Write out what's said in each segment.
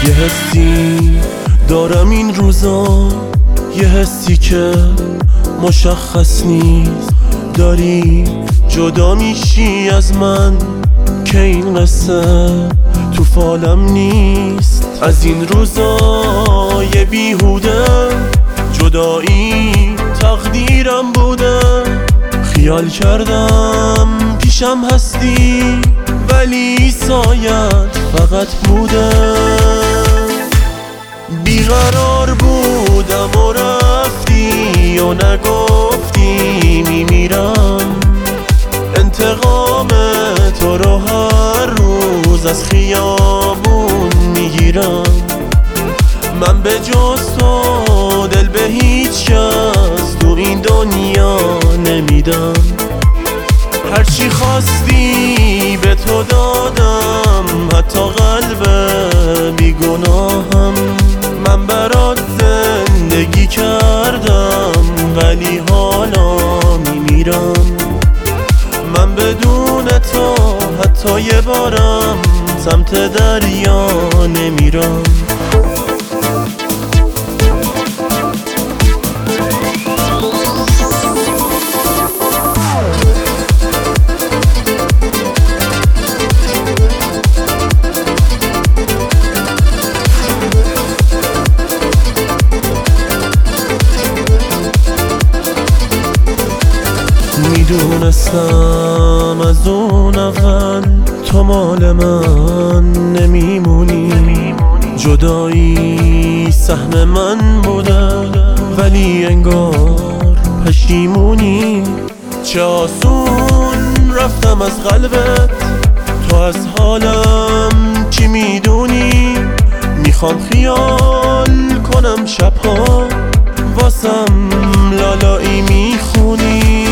یه حسی دارم این روزا، یه حسی که مشخص نیست. داری جدا میشی از من که این قصه تو فالم نیست. از این روزای بیهوده جدایی تقدیرم بوده. خیال کردم پیشم هستی ولی سایت فقط بوده. بیقرار بودم و رفتی و نگفتی میمیرم. انتقام تو رو هر روز از خیابون میگیرم. من به جز تو دل به هیچ کس تو این دنیا نمیدم. هرچی خواستی به تو دادم، حتی قلب بیگناهم. من برات زندگی کردم ولی حالا میمیرم. من بدون تو حتی یه بارم سمت دریا نمیرم. میدونستم از اون اول تو مال من نمیمونی. جدایی سهم من بوده ولی انگار پشیمونی. چه آسون رفتم از قلبت، تو از حالم چی میدونی؟ میخوام خیال کنم شبها واسم لالایی میخونی.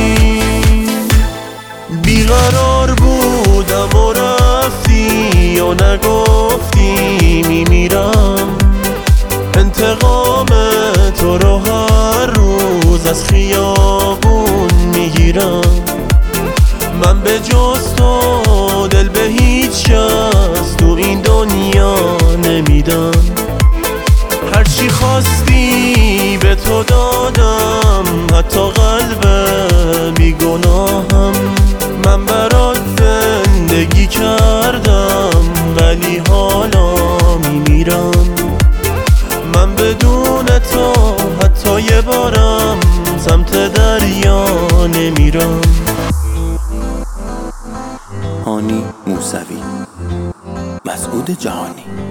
بیقرار بودم و رفتی و نگفتی میمیرم. انتقام تو رو هر روز از خیابون میگیرم. من به جز تو دل به هیچ کس تو این دنیا نمیدم. هرچی خواستی به تو دادم، حتی قلب بیگناهم. من برات زندگی کردم ولی حالا میمیرم. من بدون تو حتی یه بارم سمت دریا نمیرم. هانی موسوی، مسعود جهانی.